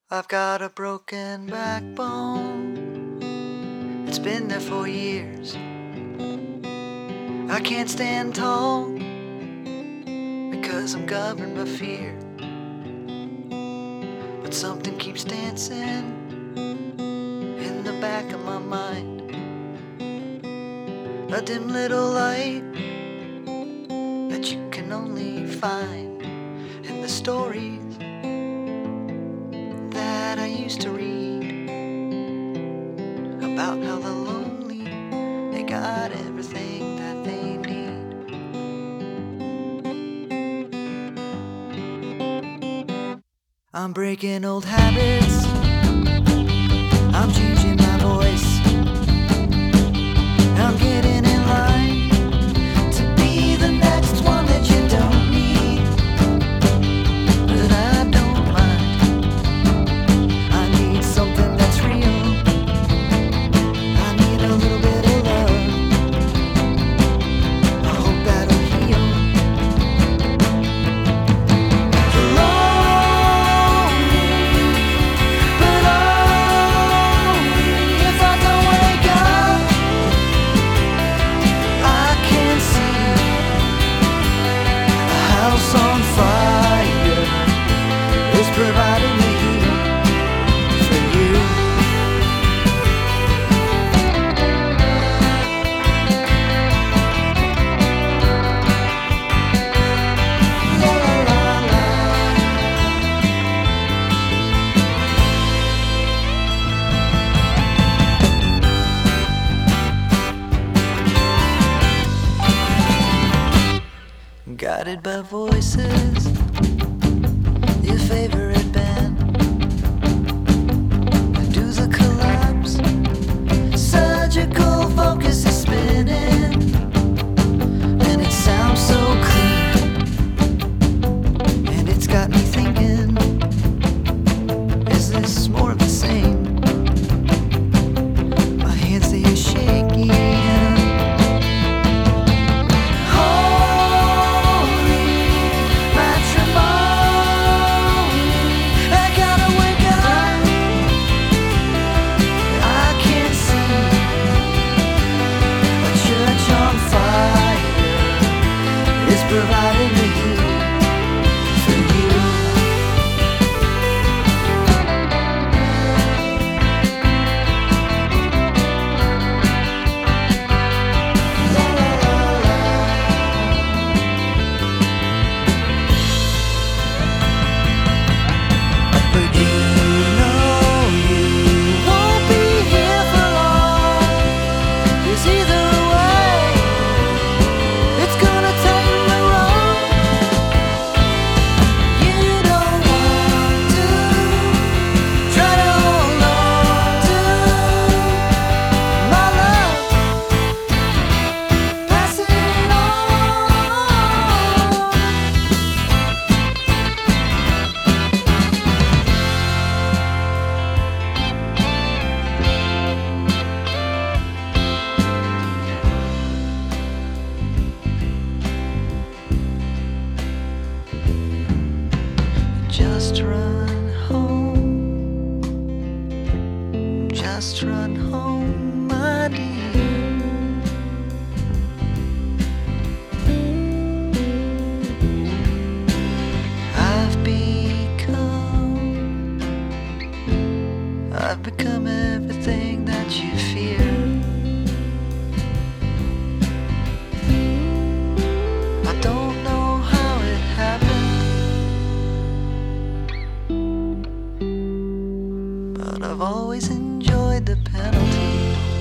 I've got a broken backbone. It's been there for years. I can't stand tall because I'm governed by fear. But something keeps dancing in the back of my mind. A dim little light that you can only find in the stories that I used to read about how the lonely, they got everything that they need. I'm breaking old habits, I'm changing my voice, I'm getting in line to be the next one that you don't need. But I don't mind, I need something that's real, I need a little bit of love, I hope that'll heal. Lonely, but only if I don't wake up. I can see a house on fire is providing the heat for you. La la la la. Guided by voices, your favorite band. Do the collapse, surgical focus is spinning, and it sounds so clean, and it's got me thinking, is this more of the same? My hands, they are shaking. Providing the heat for you. La la la la. But you know you won't be here for long. 'Cause either way, it's gonna take just run home, just run home, my dear. I've become everything that you fear. I don't know how it happened, but I've always enjoyed the penalty.